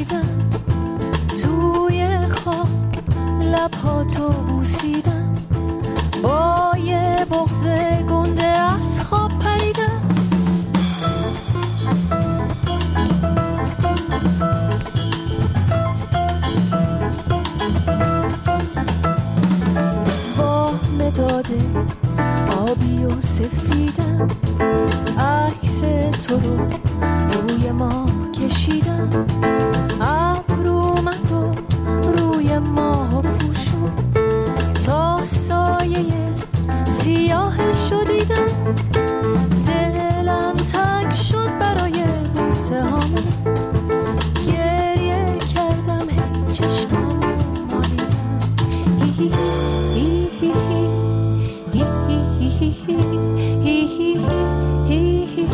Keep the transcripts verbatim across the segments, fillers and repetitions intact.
پریدم، توی خواب لبهاتو بوسیدم، با یه بغض گنده از خواب پریدم. با مداد آبی و سفیدم عکس تو رو روی ما کشیدم، ابرومتو روی ما پوشون تا سایه سیاهش رو دیدم. دلم تنگ شد برای بوسه هامون، گریه کردم هی چشمامو مالیدم. هی هی هی هی هی هی هی هی هی هی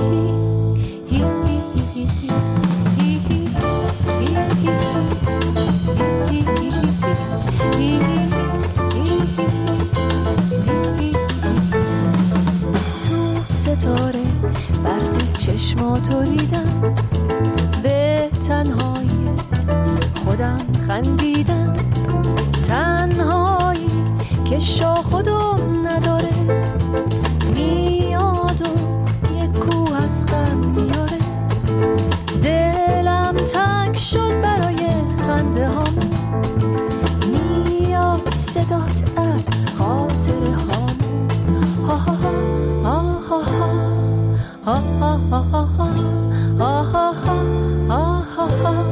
تو ستاره برق چشماتو دیدم، به تنهایی خودم خندیدم، تنهایی که شاخ و دم نداره، میاد و یک کوه از غم میاره. دلم تنگ شد برای خنده هامون، میاد صدات از خاطره هامون. ها ها ها ها ها ها ها ها ها ها ها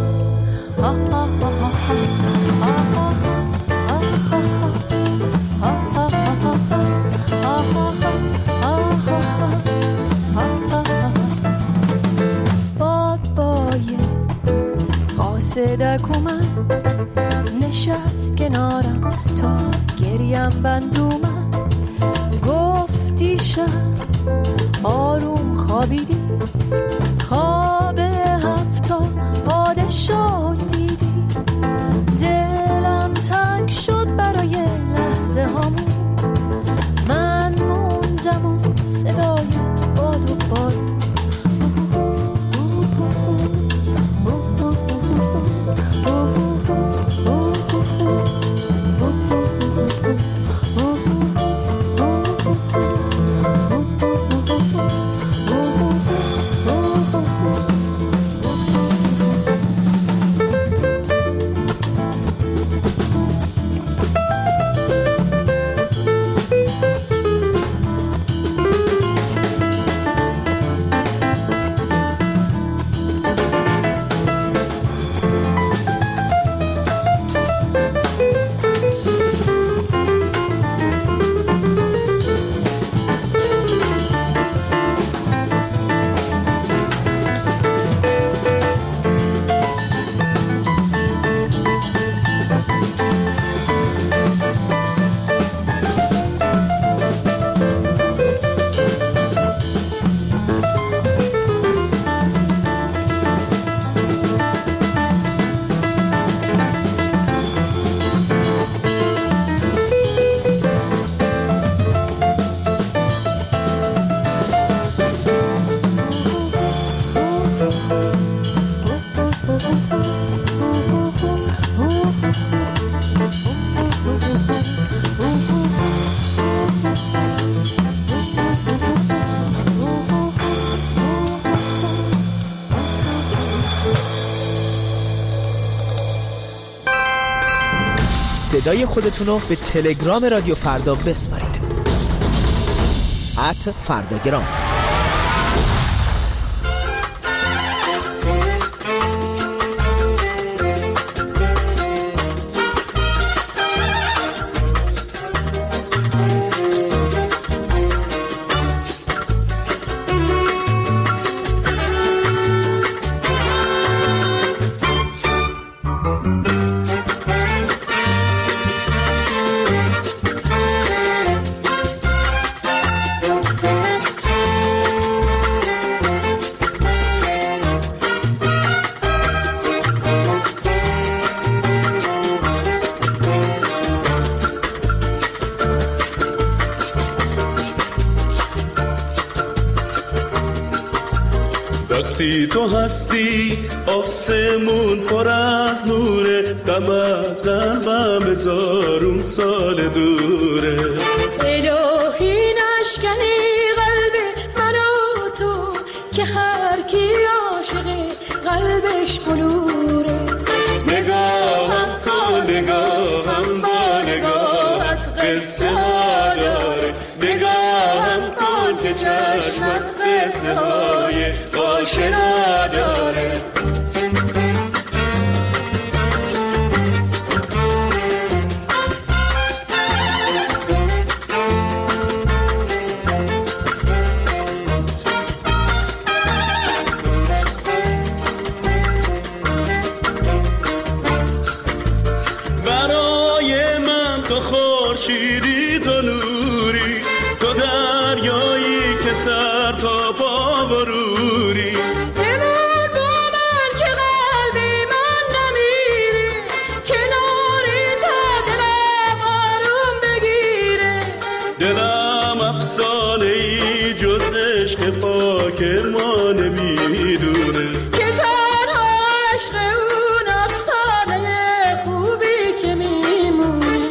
صدق اومد نشست کنارم تا گریم بند اومد، گفتی شب آروم خوابیدی، خواب هفتا پادشاه دیدی. دلم تنگ شد برای لحظه هامون، من موندم و صدای باد و بارون. صدای خودتونو به تلگرام رادیو فردا بسپارید. ات فرداگرام. وقتی تو هستی آسمون پر از نوره، غم از قلبم هزارون سال دوره. الهی نشکنی قلب من و تو که هر کی عاشقه قلبش بلوره. نگاهم کن نگاهم با نگاهت قصه ها داره، نگاهم کن که چشمت قصه های آشنا داره. برای من تو خورشیدی تو نوری، تو دریایی که سر تا پا بروری. بمون با من که قلبی من نمیره، کناری تا دلم آروم بگیره. دلم افسانه ای جز عشق پاک ما نمیدونه، که تنها عشق اون افسانه خوبی که میمونه.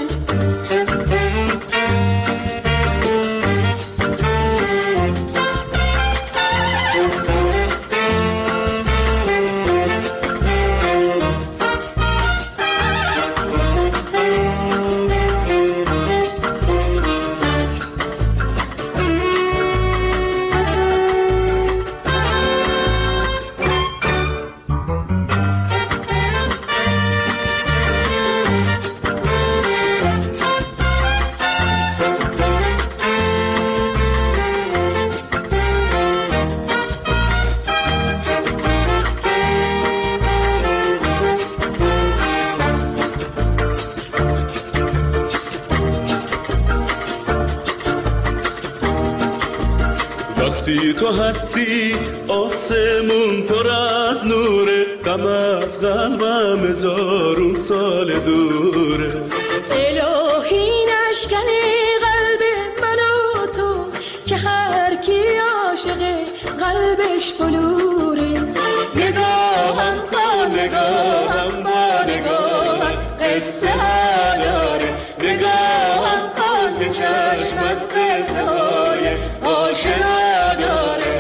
وقتی تو هستی آسمون پر از نوره، غم از قلبم هزارون سال دوره. الهی نشکنی قلب من و تو که هر کی عاشقه قلبش بلوره. نگاهم کن نگاهم با نگاهت قصه ها داره، نگاهم کن که چشمت قصه های آشنا داره.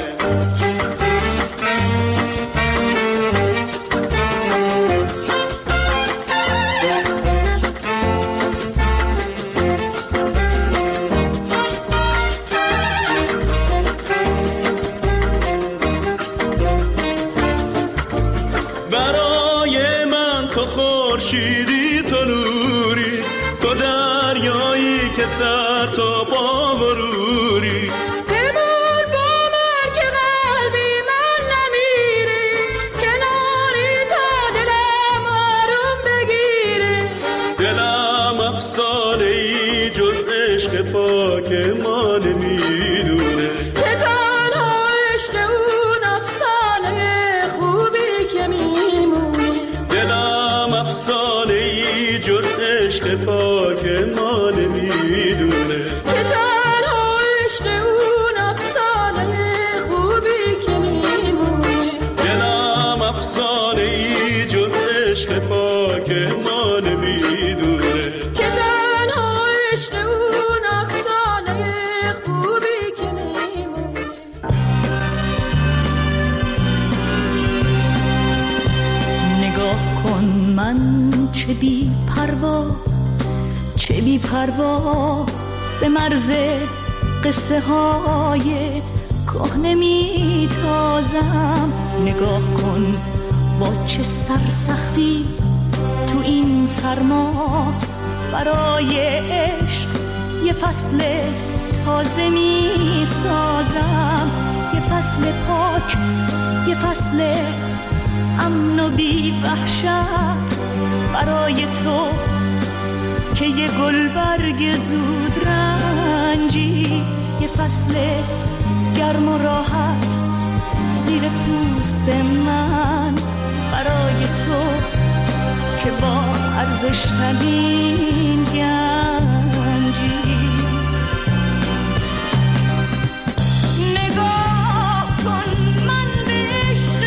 برای من تو خورشیدی تو نوری، تو دریایی که سر تا پا بروری. بمون با من که قلبی من نمیره، کناری تا دلم آروم بگیره. دلم افسانه ای جز عشق پاک ما نمیدونه، که تنها عشق اون افسانه خوبی که میمونه. دلم افسانه ای جز عشق پاک ما نمیدونه، که تنها عشق اون افسانه خوبی که میمونه. دلم افسانه ای جز عشق پاک ما نمیدونه، که تنها عشق اون افسانه خوبی که میمونه. نگاه کن من چه بی پروا، چه بی پروا به مرز قصه های کهنه می تازم. نگاه کن با چه سرسختی تو این سرما برای عشق یه فصل تازه می سازم. یه فصل پاک، یه فصل امن و بی وحشت برای تو که یه گل برگ زود رنجی. یه فصل گرم و راحت زیر پوست من برای تو که با ارزش ترین گنجی. نگاه کن من به عشق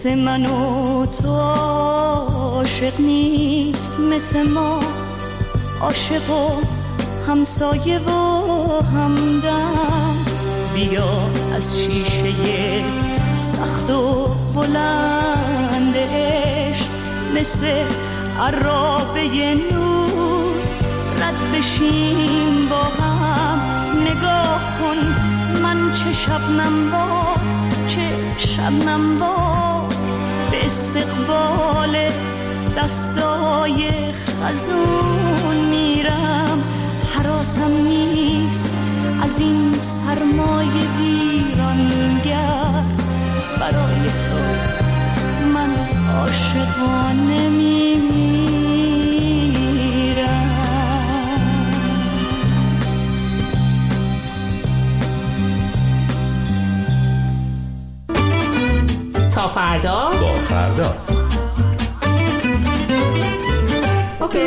مثل من و تو عاشق نیست، مثل ما عاشق و همسایه و همدم. بیا از شیشه سخت و بلند عشق مثل عرابه نور رد بشیم با هم. نگاه کن من چه شبنم با چه شبنم با به استقبال دستای خزون میرم. حراسم نیست از این سرمایه ویرانگر، برای تو من عاشقانه میمیرم. تا فردا با فردا. اوکی.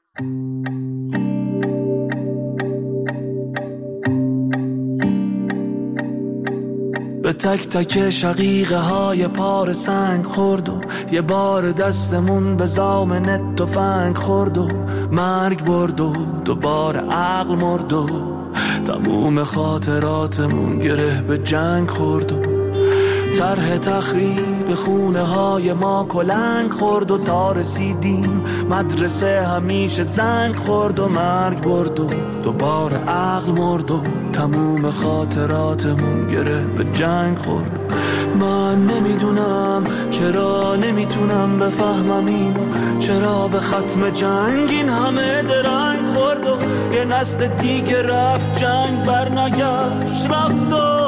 به تک تک شقیقه های پار سنگ خورد و یه بار دستمون به زامن تفنگ خورد و مرگ برد و دوباره عقل مرد و تموم خاطراتمون گره به جنگ خورد و طرح تخریب خونه های ما کلنگ خورد و تا رسیدیم مدرسه همیشه زنگ خورد و مرگ برد و دوباره عقل مرد و تموم خاطراتمون گره به جنگ خورد. من نمیدونم چرا نمیتونم بفهمم اینو، چرا به ختم جنگ این همه درنگ خورد و یه نسل دیگه رفت جنگ برنگشت، رفت و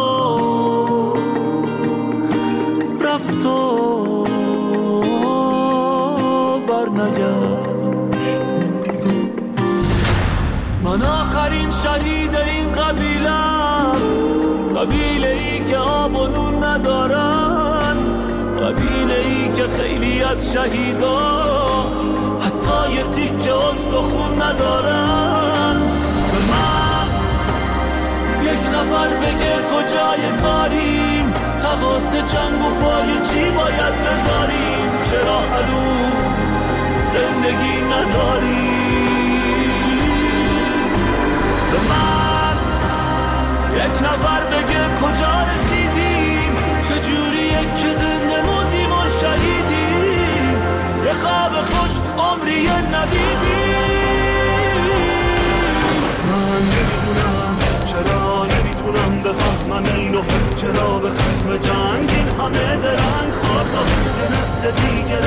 رفت و برنگشت. من آخرین شهید این قبیلم، قبیله ای که آب و نون ندارن، قبیله ای که خیلی از شهیداش حتی یه تیکه استخون ندارن. به من یک نفر بگه کجای کاریم، تقاس جنگ و پای چی باید بذاریم، چرا هنوز زندگی نداریم. به من یک نفر بگه کجا رسیدیم، چجوریه که زنده موندیم و شهیدیم، یه خواب خوش عمری ندیدیم. من نمیدونم چرا نمیتونم بفهمم اینو، چرا به ختم جنگ این همه درنگ خورد و یه نسل دیگه